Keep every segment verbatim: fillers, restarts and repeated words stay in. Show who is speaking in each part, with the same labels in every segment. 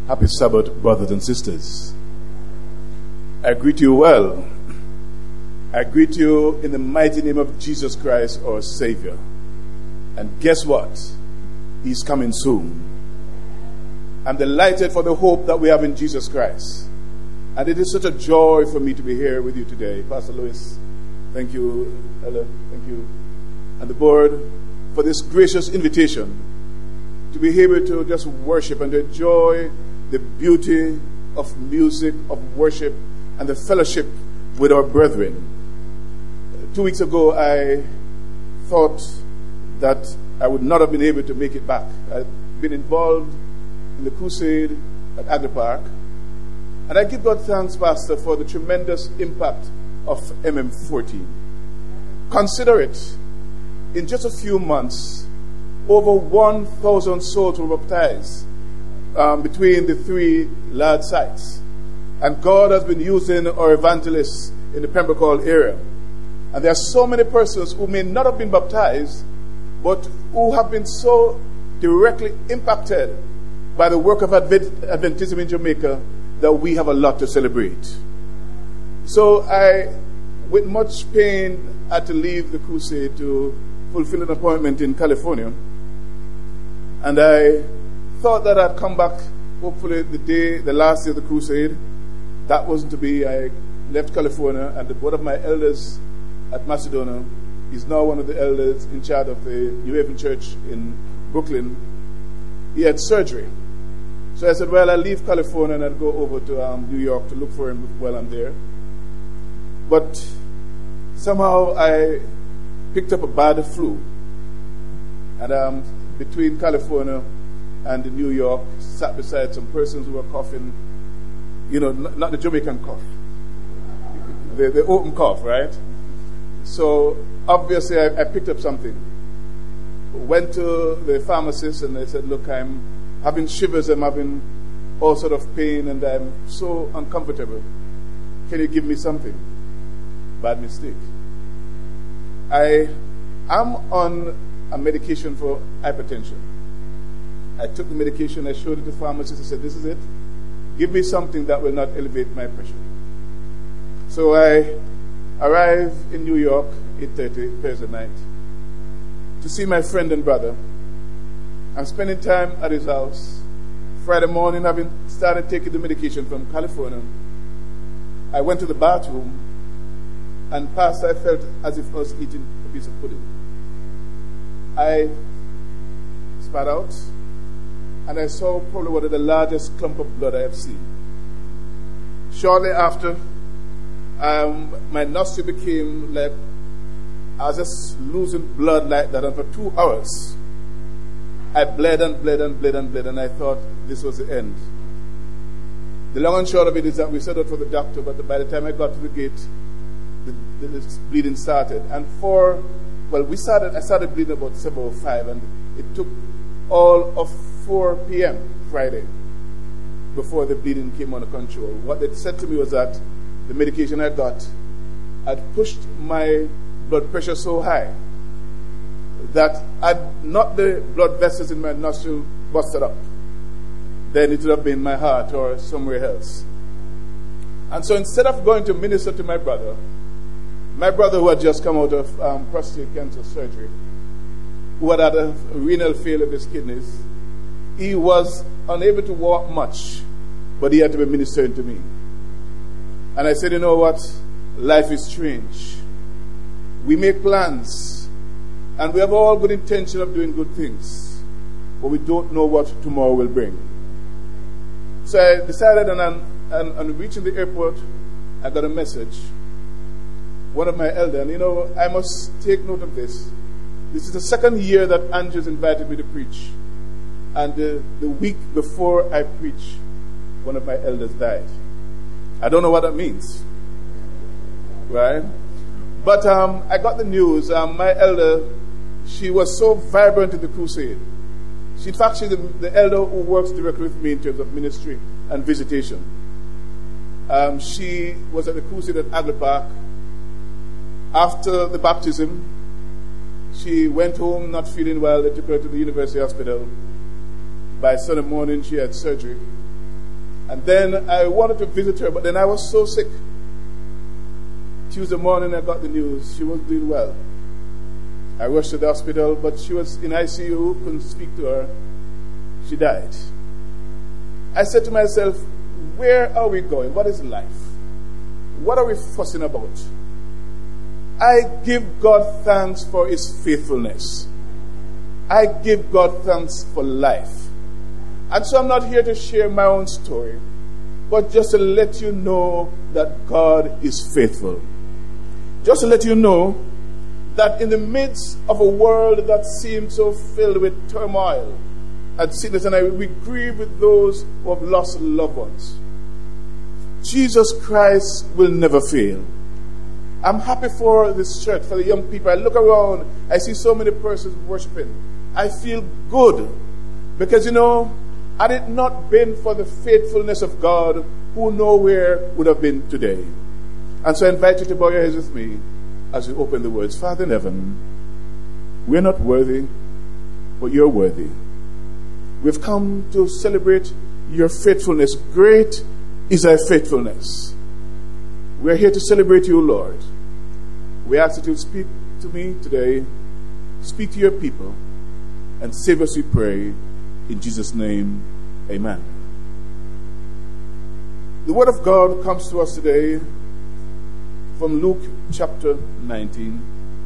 Speaker 1: Happy Sabbath, brothers and sisters. I greet you well. I greet you in the mighty name of Jesus Christ, our Savior. And guess what? He's coming soon. I'm delighted for the hope that we have in Jesus Christ. And it is such a joy for me to be here with you today. Pastor Lewis, thank you. Ella, thank you. And the board for this gracious invitation to be able to just worship and to enjoy the beauty of music, of worship, and the fellowship with our brethren. Two weeks ago, I thought that I would not have been able to make it back. I'd been involved in the crusade at Agri Park, and I give God thanks, Pastor, for the tremendous impact of M M fourteen. Consider it, in just a few months, over one thousand souls were baptized um, between the three large sites. And God has been using our evangelists in the Pembroke Hall area. And there are so many persons who may not have been baptized, but who have been so directly impacted by the work of Advent- Adventism in Jamaica that we have a lot to celebrate. So I, with much pain, had to leave the crusade to fulfill an appointment in California. And I thought that I'd come back, hopefully the day, the last day of the crusade. That wasn't to be. I left California, and one of my elders at Macedonia is now one of the elders in charge of the New Haven Church in Brooklyn. He had surgery. So I said, well, I'll leave California and I'll go over to um, New York to look for him while I'm there. But somehow I picked up a bad flu. And um, between California and New York, sat beside some persons who were coughing, you know, not, not the Jamaican cough, the, the open cough, right? So obviously I, I picked up something. Went to the pharmacist and they said, look, I'm having shivers, I'm having all sort of pain, and I'm so uncomfortable. Can you give me something? Bad mistake. I am on a medication for hypertension. I took the medication, I showed it to the pharmacist, I said, this is it. Give me something that will not elevate my pressure. So I arrived in New York, eight thirty, Thursday night, to see my friend and brother. I'm spending time at his house. Friday morning, having started taking the medication from California, I went to the bathroom, and Pastor, I felt as if I was eating a piece of pudding. I spat out, and I saw probably one of the largest clump of blood I have seen. Shortly after, um, my nostril became like, I was just losing blood like that, and for two hours, I bled and bled and bled and bled, and I thought this was the end. The long and short of it is that we set out for the doctor, but by the time I got to the gate, the, the, the bleeding started. And for, well, we started, I started bleeding about seven oh five, and it took all of four p.m. Friday before the bleeding came under control. What they said to me was that the medication I got had pushed my blood pressure so high that had not the blood vessels in my nostril busted up, then it would have been my heart or somewhere else. And so instead of going to minister to my brother, my brother who had just come out of um, prostate cancer surgery, who had had a renal failure of his kidneys, he was unable to walk much, but he had to be ministering to me. And I said, you know what? Life is strange. We make plans, and we have all good intention of doing good things, but we don't know what tomorrow will bring. So I decided, and on, and on reaching the airport, I got a message. One of my elders, and you know, I must take note of this. This is the second year that Andrew's invited me to preach. And the, the week before I preach, one of my elders died. I don't know what that means. Right? But um, I got the news. Um, my elder, she was so vibrant in the crusade. She, in fact, she's the, the elder who works directly with me in terms of ministry and visitation. Um, she was at the crusade at Agri Park. After the baptism, she went home not feeling well. They took her to the University Hospital. By Sunday morning, she had surgery. And then I wanted to visit her, but then I was so sick. Tuesday morning I got the news she wasn't doing well. I rushed to the hospital, but she was in I C U, couldn't speak to her. She died. I said to myself, where are we going? What is life? What are we fussing about? I give God thanks for his faithfulness. I give God thanks for life. And so I'm not here to share my own story, but just to let you know that God is faithful. Just to let you know that in the midst of a world that seems so filled with turmoil and sickness, and I, we grieve with those who have lost loved ones, Jesus Christ will never fail. I'm happy for this church, for the young people. I look around, I see so many persons worshiping. I feel good because, you know, had it not been for the faithfulness of God, who nowhere would have been today. And so I invite you to bow your heads with me as we open the words. Father in heaven, we're not worthy, but you're worthy. We've come to celebrate your faithfulness. Great is thy faithfulness. We're here to celebrate you, Lord. We ask that you speak to me today, speak to your people, and save us, we pray. In Jesus' name, amen. The word of God comes to us today from Luke chapter nineteen.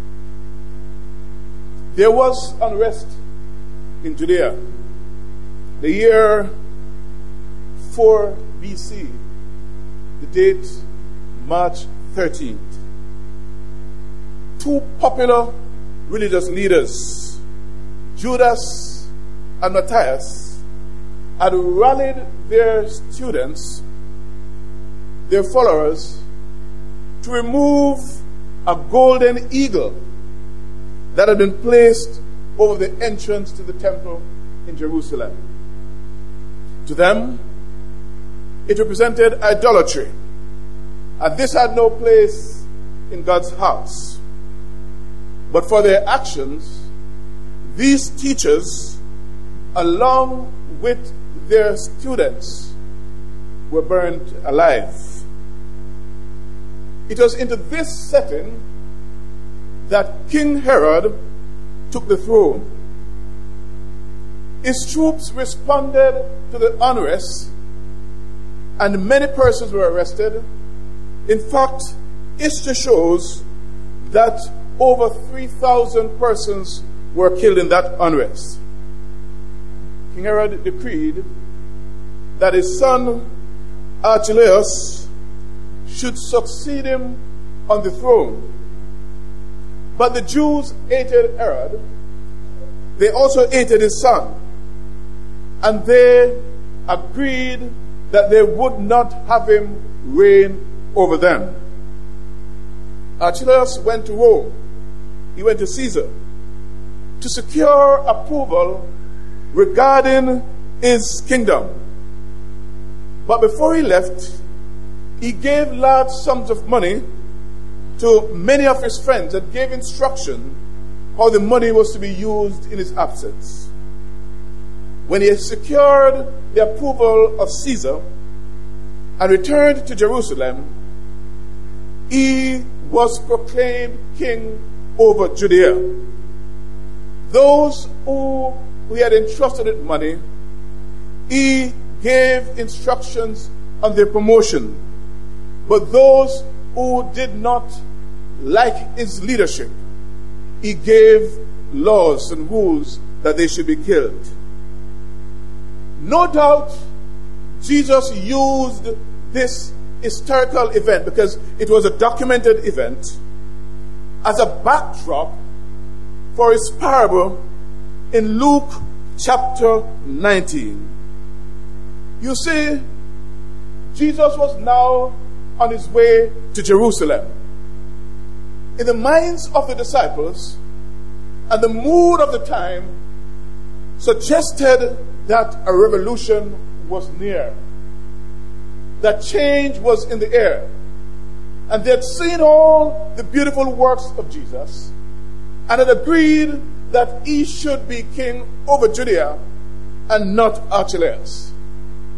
Speaker 1: There was unrest in Judea. The year four B C, the date March thirteenth. Two popular religious leaders, Judas and Matthias, had rallied their students, their followers, to remove a golden eagle that had been placed over the entrance to the temple in Jerusalem. To them, it represented idolatry, and this had no place in God's house. But for their actions, these teachers, along with their students, were burned alive. It was into this setting that King Herod took the throne. His troops responded to the unrest, and many persons were arrested. In fact, history shows that over three thousand persons were killed in that unrest. King Herod decreed that his son Archelaus should succeed him on the throne. But the Jews hated Herod. They also hated his son. And they agreed that they would not have him reign over them. Archelaus went to Rome. He went to Caesar to secure approval regarding his kingdom. But before he left, he gave large sums of money to many of his friends and gave instruction how the money was to be used in his absence. When he had secured the approval of Caesar and returned to Jerusalem, he was proclaimed king over Judea. Those who he had entrusted with money, he gave instructions on their promotion. But those who did not like his leadership, he gave laws and rules that they should be killed. No doubt Jesus used this historical event, because it was a documented event, as a backdrop for his parable in Luke chapter nineteen. You see, Jesus was now on his way to Jerusalem. In the minds of the disciples, and the mood of the time suggested that a revolution was near, that change was in the air. And they had seen all the beautiful works of Jesus and had agreed that he should be king over Judea and not Archelaus.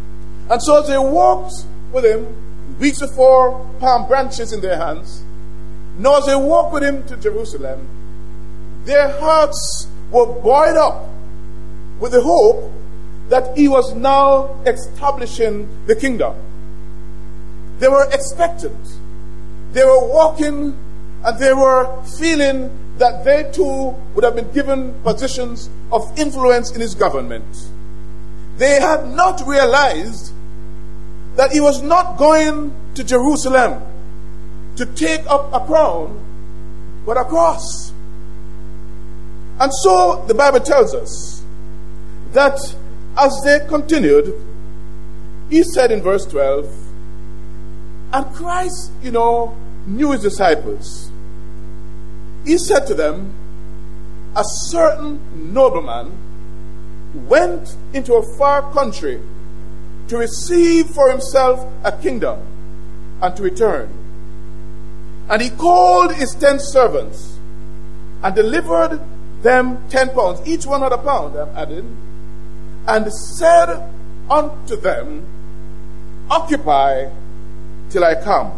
Speaker 1: And so as they walked with him, weeks before, palm branches in their hands, now as they walked with him to Jerusalem, their hearts were buoyed up with the hope that he was now establishing the kingdom. They were expectant. They were walking and they were feeling that they too would have been given positions of influence in his government. They had not realized that he was not going to Jerusalem to take up a crown, but a cross. And so the Bible tells us that as they continued, he said in verse twelve, and Christ, you know, knew his disciples. He said to them, a certain nobleman went into a far country to receive for himself a kingdom and to return. And he called his ten servants and delivered them ten pounds. Each one had a pound, I'm adding. And said unto them, occupy till I come.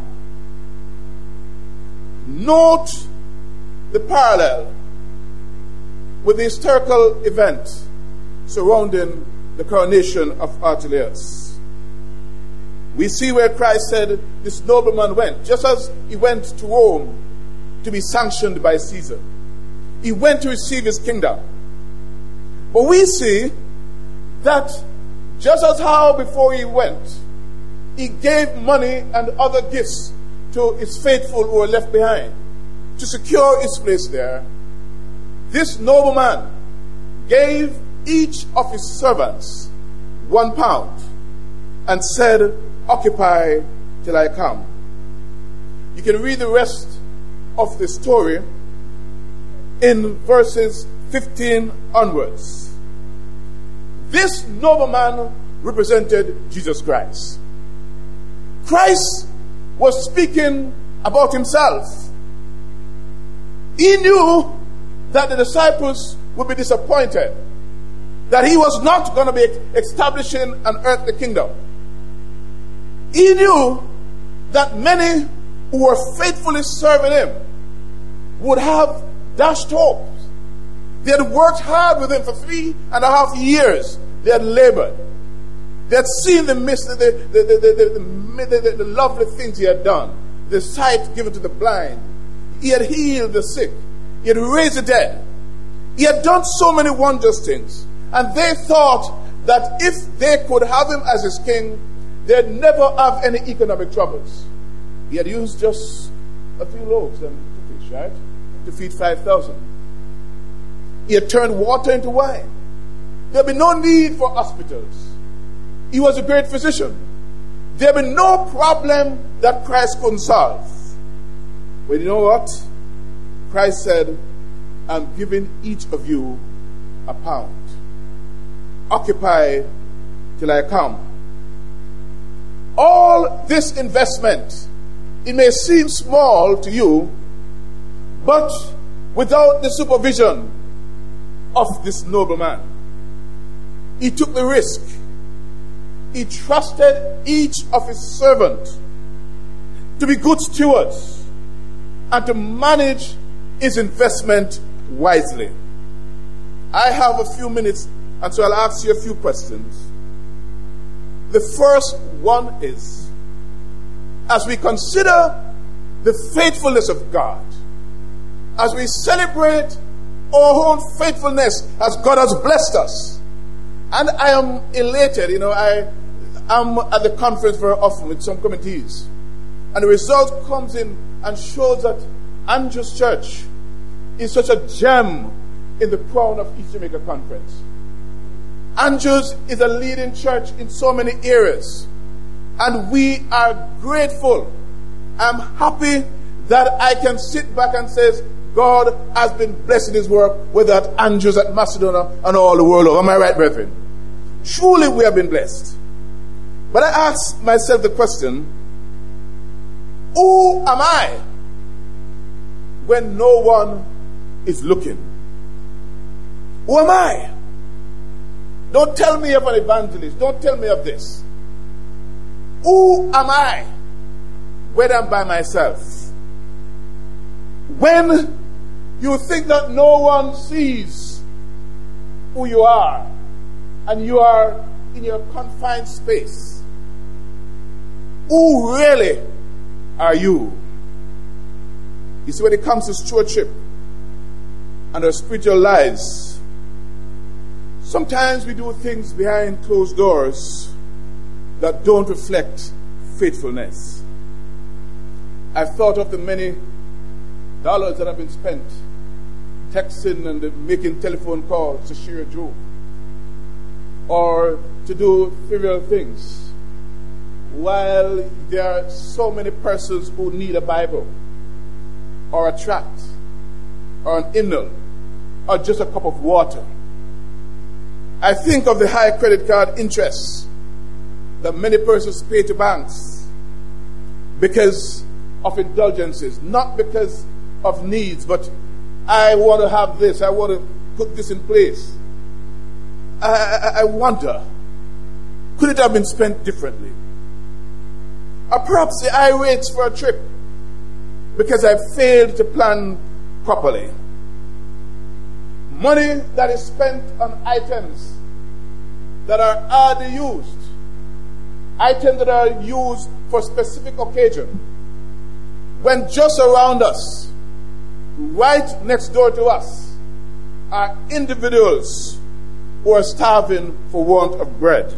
Speaker 1: Note the parallel with the historical event surrounding the coronation of Archelaus. We see where Christ said this nobleman went, just as he went to Rome to be sanctioned by Caesar. He went to receive his kingdom. But we see that just as how before he went, he gave money and other gifts to his faithful who were left behind to secure his place there, this nobleman gave each of his servants one pound and said, occupy till I come. You can read the rest of the story in verses fifteen onwards. This nobleman represented Jesus Christ. Christ was speaking about himself. He knew that the disciples would be disappointed, that he was not going to be establishing an earthly kingdom. He knew that many who were faithfully serving him would have dashed hopes. They had worked hard with him for three and a half years. They had labored. They had seen the, mist, the, the, the, the, the, the, the lovely things he had done. The sight given to the blind. He had healed the sick. He had raised the dead. He had done so many wondrous things. And they thought that if they could have him as his king, they'd never have any economic troubles. He had used just a few loaves and two fish, right? To feed five thousand. He had turned water into wine. There'd be no need for hospitals. He was a great physician. There'd be no problem that Christ couldn't solve. But you know what? Christ said, I'm giving each of you a pound. Occupy till I come. All this investment, it may seem small to you, but without the supervision of this nobleman, he took the risk. He trusted each of his servants to be good stewards and to manage his investment wisely. I have a few minutes, and so I'll ask you a few questions. The first one is, as we consider the faithfulness of God, as we celebrate our own faithfulness as God has blessed us, and I am elated, you know, I am at the conference very often with some committees, and the result comes in and shows that Andrews Church is such a gem in the crown of East Jamaica Conference. Andrews is a leading church in so many areas, and we are grateful. I'm happy that I can sit back and say, God has been blessing his work, whether at Andrews, at Macedonia, and all the world over. Am I right, brethren? Truly we have been blessed. But I ask myself the question, who am I when no one is looking? Who am I? Don't tell me of an evangelist. Don't tell me of this. Who am I when I'm by myself? When you think that no one sees who you are and you are in your confined space, who really are you? You see, when it comes to stewardship and our spiritual lives, sometimes we do things behind closed doors that don't reflect faithfulness. I've thought of the many dollars that have been spent texting and making telephone calls to share a joke or to do trivial things, while there are so many persons who need a Bible or a tract or an hymnal or just a cup of water. I think of the high credit card interest that many persons pay to banks because of indulgences, not because of needs, but I want to have this, I want to put this in place. I, I, I wonder, could it have been spent differently? Or perhaps the I waits for a trip because I failed to plan properly. Money that is spent on items that are hardly used, items that are used for specific occasion, when just around us, right next door to us, are individuals who are starving for want of bread.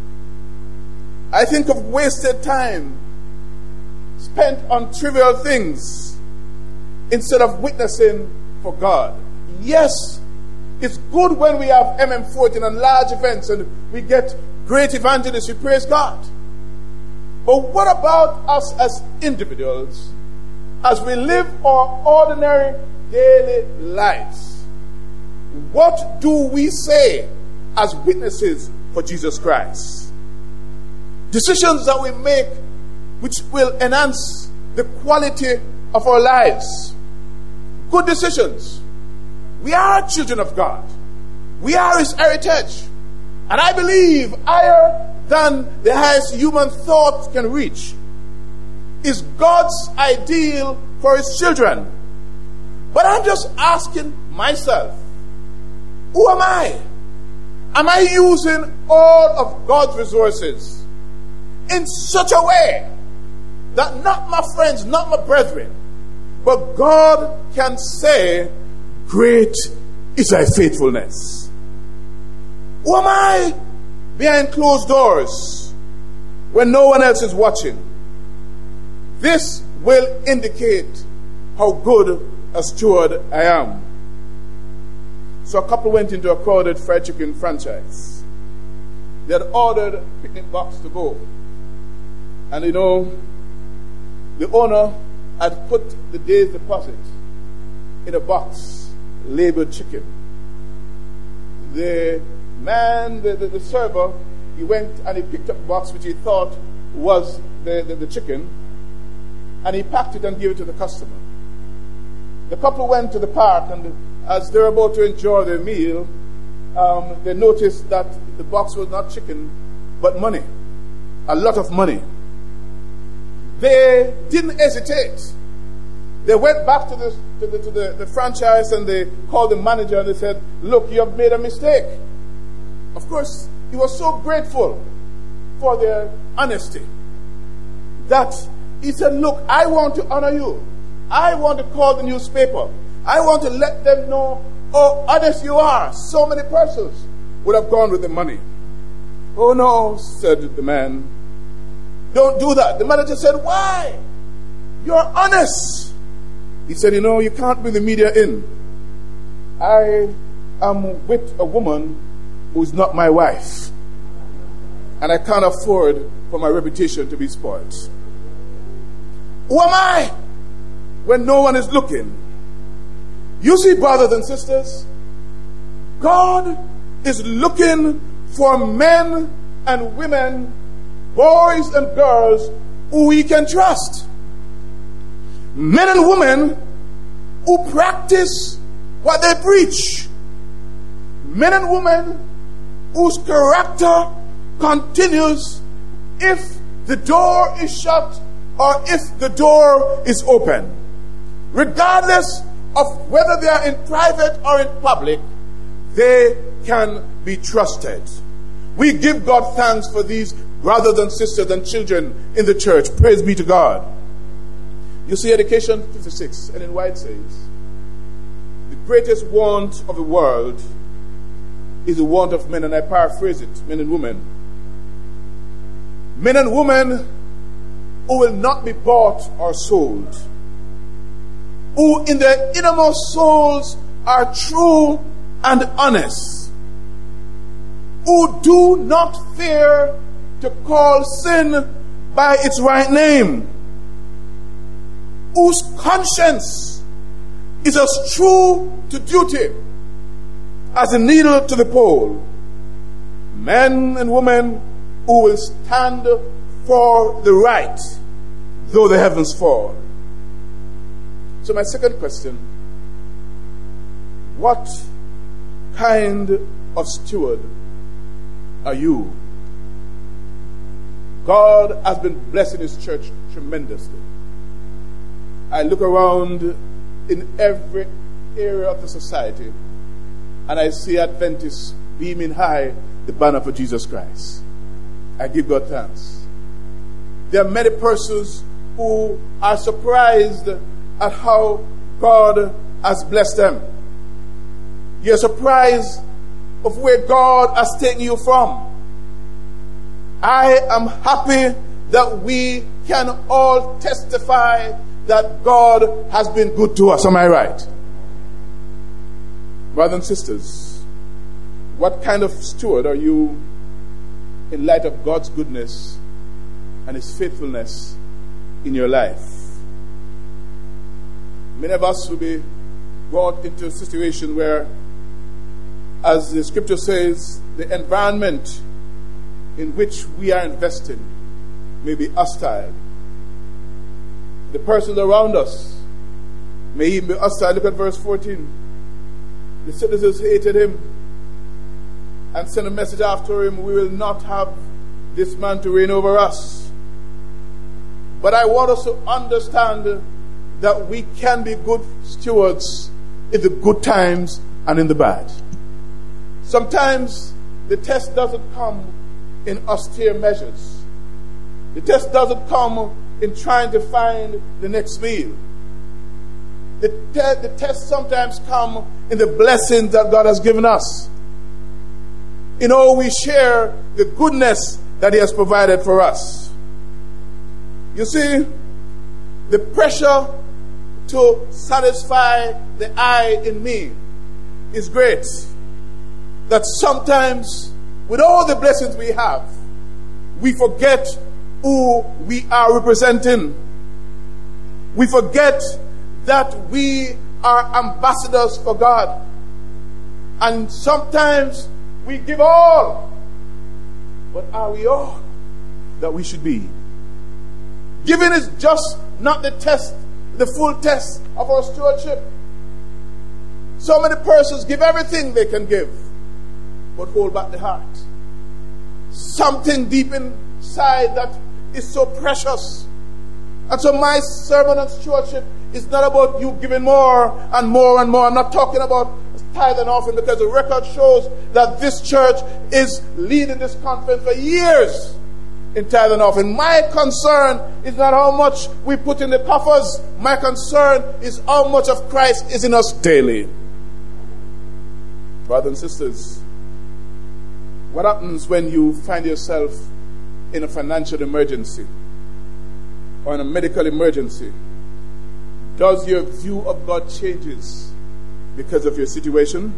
Speaker 1: I think of wasted time spent on trivial things instead of witnessing for God. Yes, it's good when we have M M fourteen and large events and we get great evangelists, we praise God. But what about us as individuals as we live our ordinary daily lives? What do we say as witnesses for Jesus Christ? Decisions that we make which will enhance the quality of our lives. Good decisions. We are children of God. We are His heritage. And I believe higher than the highest human thought can reach is God's ideal for His children. But I'm just asking myself, who am I? Am I using all of God's resources in such a way that not my friends, not my brethren, but God can say, great is thy faithfulness? Who am I behind closed doors when no one else is watching? This will indicate how good a steward I am. So a couple went into a crowded fried chicken franchise. They had ordered a picnic box to go. And you know, the owner had put the day's deposit in a box labeled chicken. The man, the, the, the server, he went and he picked up a box which he thought was the, the, the chicken, and he packed it and gave it to the customer. The couple went to the park, and as they were about to enjoy their meal, um, they noticed that the box was not chicken, but money. A lot of money. They didn't hesitate. They went back to the, to the, to the, the franchise and they called the manager and they said, look, you have made a mistake. Of course, he was so grateful for their honesty that he said, look, I want to honor you. I want to call the newspaper. I want to let them know how honest you are. So many persons would have gone with the money. Oh no, said the man. Don't do that. The manager said, why? You're honest. He said, you know, you can't bring the media in. I am with a woman who's not my wife. And I can't afford for my reputation to be spoiled. Who am I when no one is looking? You see, brothers and sisters, God is looking for men and women, boys and girls who He can trust. Men and women who practice what they preach. Men and women whose character continues if the door is shut or if the door is open, regardless of whether they are in private or in public, they can be trusted. We give God thanks for these brothers and sisters and children in the church. Praise be to God. You see, Education fifty-six, Ellen White says, the greatest want of the world is the want of men, and I paraphrase it, men and women. Men and women who will not be bought or sold, who in their innermost souls are true and honest, who do not fear to call sin by its right name, whose conscience is as true to duty as a needle to the pole. Men and women who will stand for the right, though the heavens fall. So my second question, what kind of steward are you? God has been blessing His church tremendously. I look around in every area of the society and I see Adventists beaming high the banner for Jesus Christ. I give God thanks. There are many persons who are surprised at how God has blessed them. You're surprised of where God has taken you from. I am happy that we can all testify that God has been good to us. Am I right? Brothers and sisters, what kind of steward are you in light of God's goodness and His faithfulness in your life? Many of us will be brought into a situation where, as the scripture says, the environment in which we are investing may be hostile. The persons around us may even be hostile. Look at verse fourteen. The citizens hated him and sent a message after him, we will not have this man to reign over us. But I want us to understand that we can be good stewards in the good times and in the bad. Sometimes the test doesn't come in austere measures. The test doesn't come in trying to find the next meal. The, te- the test sometimes comes in the blessings that God has given us. You know, we share the goodness that He has provided for us. You see, the pressure to satisfy the I in me is great. That sometimes, with all the blessings we have, we forget who we are representing. We forget that we are ambassadors for God. And sometimes we give all, but are we all that we should be? Giving is just not the test, the full test of our stewardship. So many persons give everything they can give, but hold back the heart. Something deep inside that is so precious. And so my sermon on stewardship is not about you giving more and more and more. I'm not talking about tithe and offering, because the record shows that this church is leading this conference for years in tithe and offering. My concern is not how much we put in the coffers. My concern is how much of Christ is in us daily. Brothers and sisters, what happens when you find yourself in a financial emergency or in a medical emergency? Does your view of God changes because of your situation?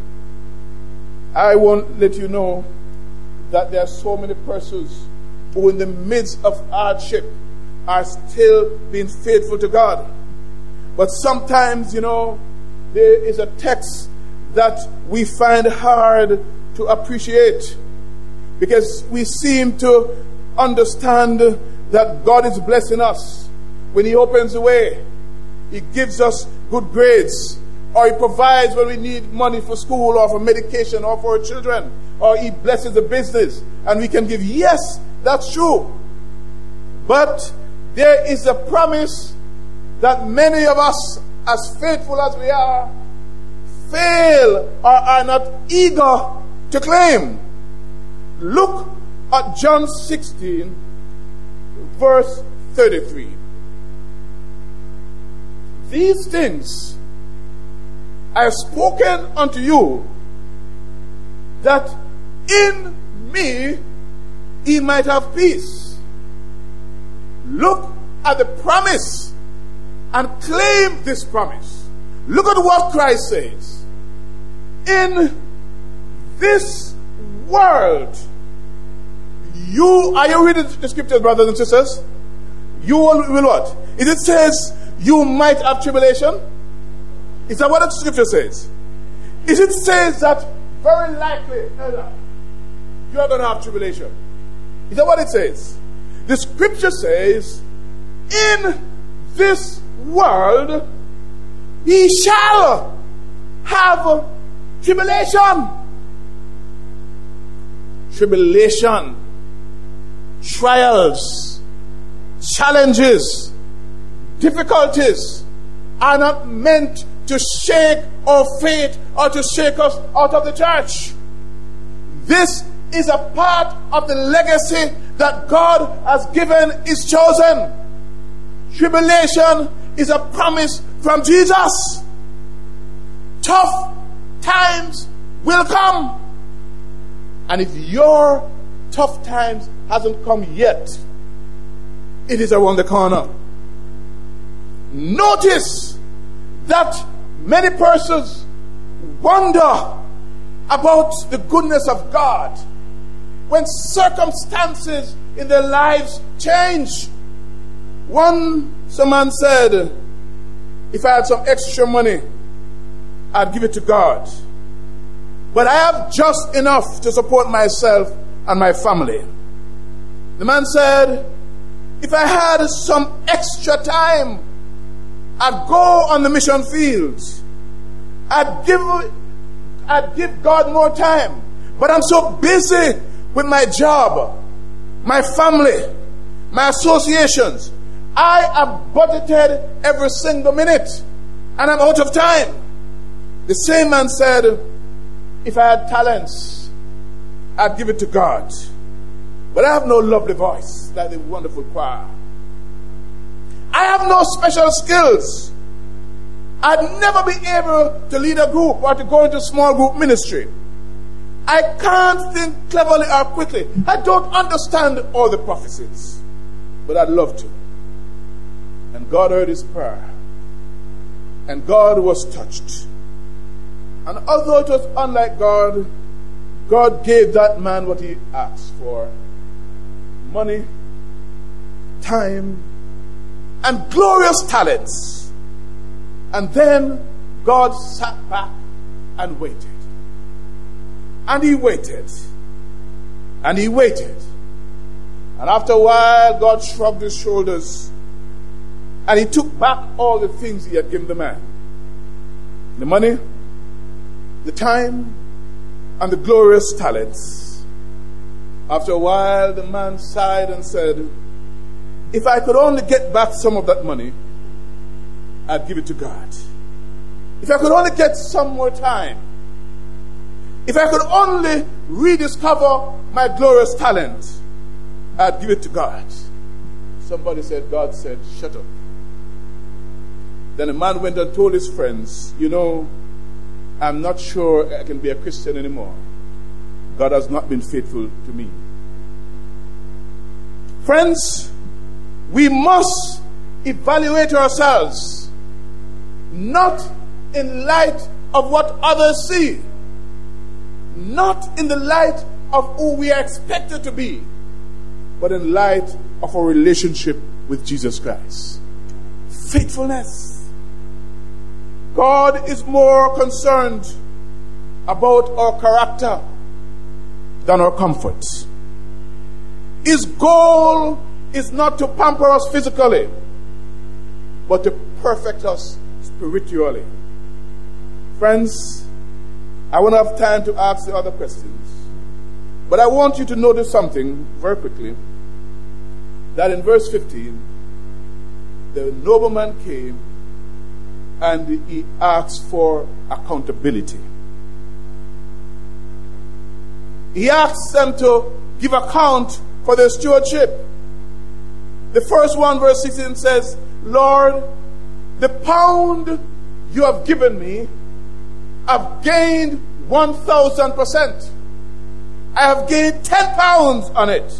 Speaker 1: I won't let you know that there are so many persons who in the midst of hardship are still being faithful to God. But sometimes, you know, there is a text that we find hard to appreciate, because we seem to understand that God is blessing us when He opens the way. He gives us good grades, or He provides when we need money for school or for medication or for our children, or He blesses the business and we can give. Yes, that's true. But there is a promise that many of us, as faithful as we are, fail or are not eager to claim. Look at John sixteen, verse thirty-three. These things I have spoken unto you, that in me ye might have peace. Look at the promise and claim this promise. Look at what Christ says. In this world, you, are you reading the scriptures, brothers and sisters? You will, will what? Is it says you might have tribulation? Is that what the scripture says? Is it says that very likely you are going to have tribulation? Is that what it says? The scripture says, in this world ye shall have tribulation. Tribulation, trials, challenges, difficulties are not meant to shake our faith or to shake us out of the church. This is a part of the legacy that God has given His chosen. Tribulation is a promise from Jesus. Tough times will come. And if your tough times hasn't come yet, it is around the corner. Notice that many persons wonder about the goodness of God when circumstances in their lives change. One, some man said, if I had some extra money, I'd give it to God. But I have just enough to support myself and my family. The man said, if I had some extra time, I'd go on the mission fields. I'd give, I'd give God more time. But I'm so busy with my job, my family, my associations. I have budgeted every single minute, and I'm out of time. The same man said, if I had talents, I'd give it to God. But I have no lovely voice like the wonderful choir. I have no special skills. I'd never be able to lead a group or to go into small group ministry. I can't think cleverly or quickly. I don't understand all the prophecies, but I'd love to. And God heard his prayer. And God was touched. And although it was unlike God, God gave that man what he asked for. Money, time, and glorious talents. And then God sat back and waited. And he waited. And he waited. And after a while, God shrugged his shoulders. And he took back all the things he had given the man. The money, the time, and the glorious talents. After a while, the man sighed and said, if I could only get back some of that money, I'd give it to God. If I could only get some more time. If I could only rediscover my glorious talent, I'd give it to God. Somebody said, God said, shut up. Then the man went and told his friends, you know, I'm not sure I can be a Christian anymore. God has not been faithful to me. Friends, we must evaluate ourselves, not in light of what others see, not in the light of who we are expected to be, but in light of our relationship with Jesus Christ. Faithfulness. God is more concerned about our character than our comfort. His goal is not to pamper us physically, but to perfect us spiritually. Friends, I won't have time to ask the other questions, but I want you to notice something very quickly, that in verse fifteen, the nobleman came and he asked for accountability. He asked them to give account for their stewardship. The first one, verse sixteen, says, Lord, the pound you have given me, I've gained one thousand percent. I have gained ten pounds on it.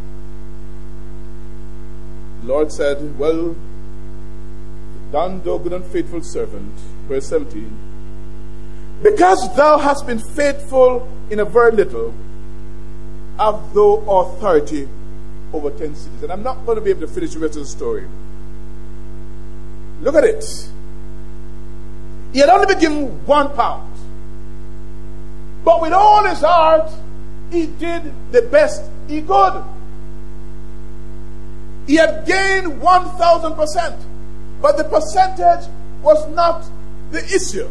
Speaker 1: The Lord said, well, done, thou good and faithful servant. Verse seventeen. Because thou hast been faithful in a very little, have thou authority over ten cities. And I'm not going to be able to finish the rest of the story. Look at it. He had only been given one pound. But with all his heart, he did the best he could. He had gained one thousand percent. But the percentage was not the issue.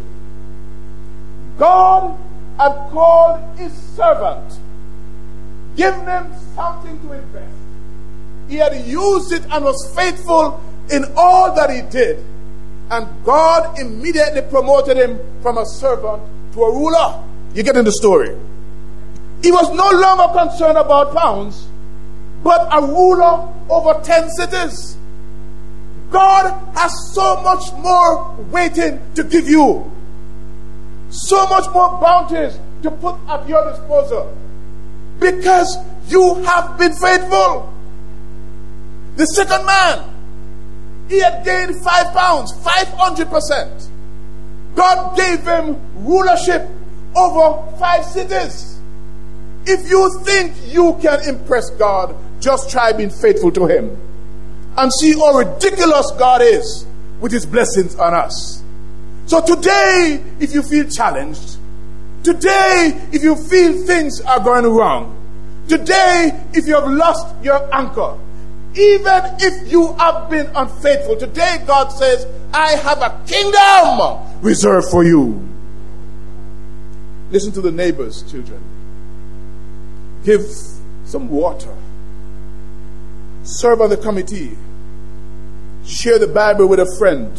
Speaker 1: God had called his servant, given him something to invest. He had used it and was faithful in all that he did. And God immediately promoted him from a servant to a ruler. You get in the story. He was no longer concerned about pounds, but a ruler over ten cities. God has so much more waiting to give you. So much more bounties to put at your disposal. Because you have been faithful. The second man, he had gained five pounds, five hundred percent. God gave him rulership over five cities. If you think you can impress God, just try being faithful to him. And see how ridiculous God is with his blessings on us. So today, if you feel challenged, today, if you feel things are going wrong, today, if you have lost your anchor, even if you have been unfaithful, today God says, I have a kingdom reserved for you. Listen to the neighbors, children. Give some water. Serve on the committee. Share the Bible with a friend.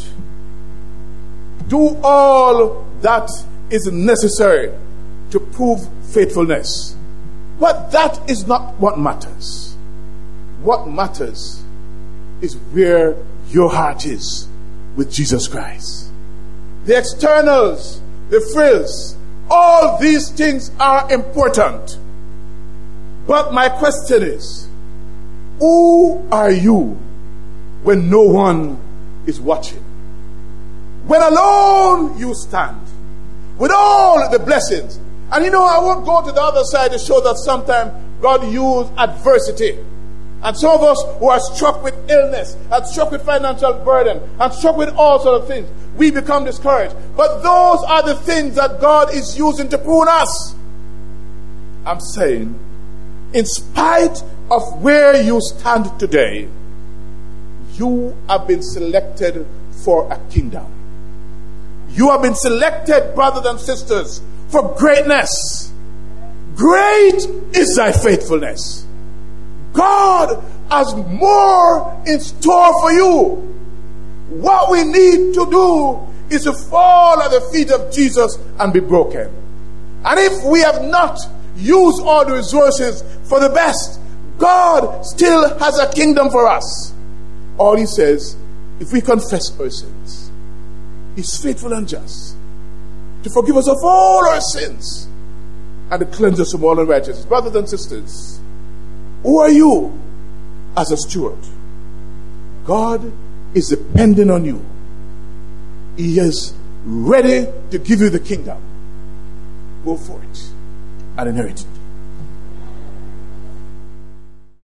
Speaker 1: Do all that is necessary to prove faithfulness. But that is not what matters. What matters is where your heart is with Jesus Christ. The externals, the frills, all these things are important. But my question is, who are you when no one is watching? When alone you stand with all the blessings. And you know, I won't go to the other side to show that sometimes God used adversity. And some of us who are struck with illness, and struck with financial burden, and struck with all sorts of things, we become discouraged. But those are the things that God is using to prune us. I'm saying, in spite of where you stand today, you have been selected for a kingdom. You have been selected, brothers and sisters, for greatness. Great is thy faithfulness. God has more in store for you. What we need to do is to fall at the feet of Jesus and be broken. And if we have not used all the resources for the best, God still has a kingdom for us. All he says, if we confess our sins, he's faithful and just to forgive us of all our sins and to cleanse us from all unrighteousness. Brothers and sisters, who are you as a steward? God is depending on you. He is ready to give you the kingdom. Go for it and inherit it.